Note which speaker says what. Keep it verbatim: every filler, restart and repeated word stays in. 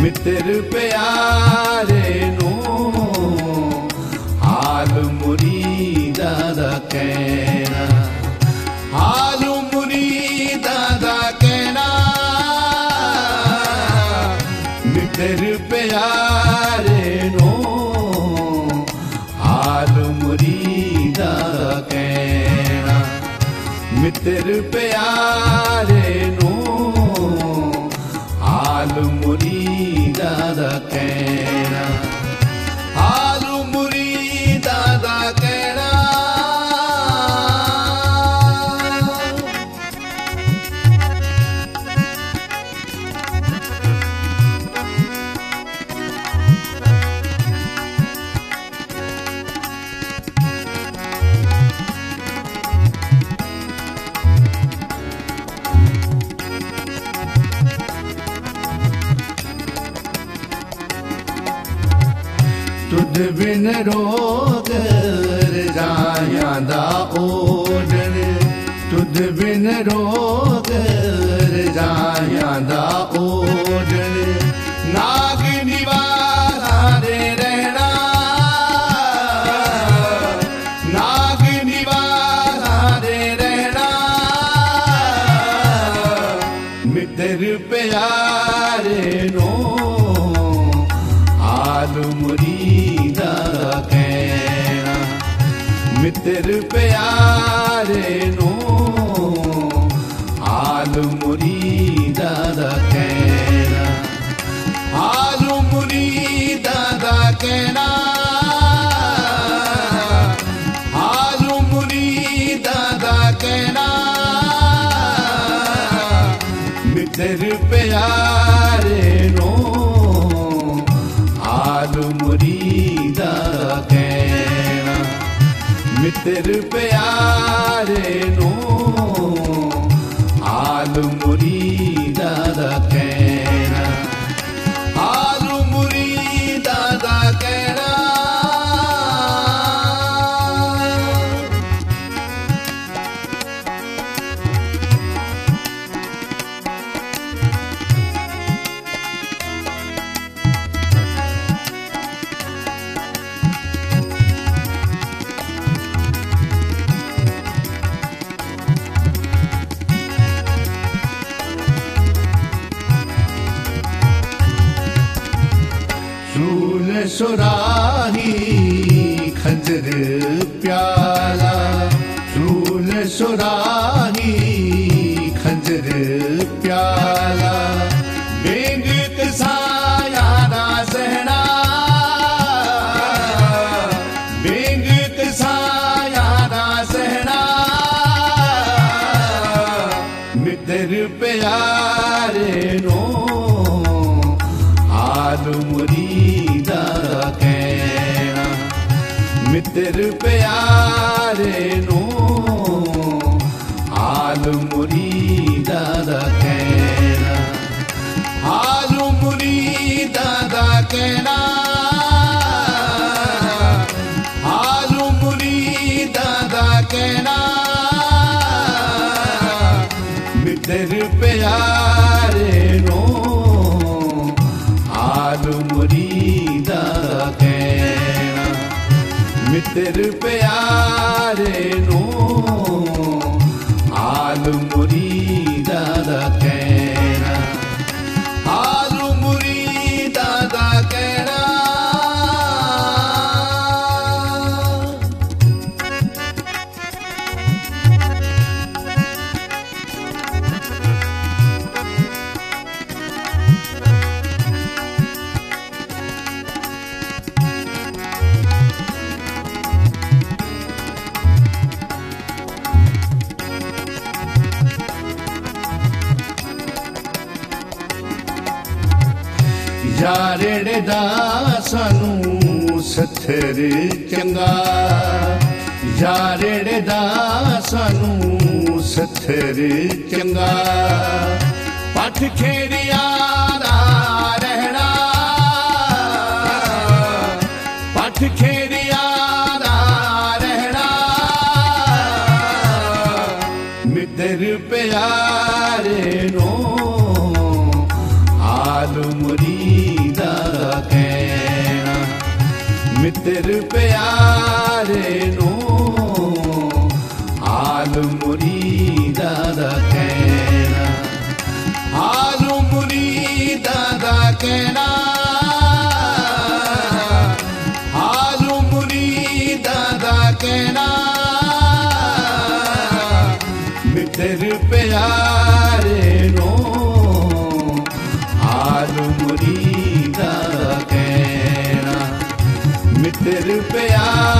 Speaker 1: मित्र प्यारे नू हाल मुरीदा दा कहना, हाल मुरीदा दा कहना। मित्र प्यारे नू हाल मुरीदा दा कहना, मित्र प्यारे नू हाल मुरीदा दा कहना, हाल मुरीदा दा कहना। तुध बिन रोग रजाया दा ओडन, तुध बिन रोग रजाया दा ओडन। नाग निवारा रे रहना, नाग निवारा रे रहना। मित्र प्यारे नो हाल मुरीदा कहना, मित्र प्यारे नू हाल मुरीदा कहना, हाल मुरीदा कहना, हाल मुरीदा कहना। मित्र प्यारे नू हाल मुरीदा कहना, मित्र प्यारे नू हाल मुरीदा कहना, हाल मुरीदा कहना। शूल सुराही खंजर प्याला, शूल सुराही खंजर प्याला। बेंग कसाया ना सहना, बेंग कसाया ना सहना। मित्र प्यारे नो हाल मुरीदा कहना, मित्र प्यारे नू हाल मुरीदा कहना, हाल मुरीदा कहना, हाल मुरीदा कहना। मित्र प्यारे नू हाल मुरीदा कहना, मित्र प्यारे नू हाल मुरीदा कहना, हाल मुरीदा कहना। यारेड़े दा सानू सथर चंगा, यारेड़े दा सानू सथर चंगा। पठ खेड़िया दा रहना, पठ खेड़िया दा रहना। मित्र प्यारे नो हाल मुरीदा मित्र प्यारे नो हाल मुरीदा दा कहना, हाल मुरीदा दा कहना, हाल मुरीदा दा कहना, मित्र प्यारे नो हाल मुरीदा दा कहना, मित्र प्यारे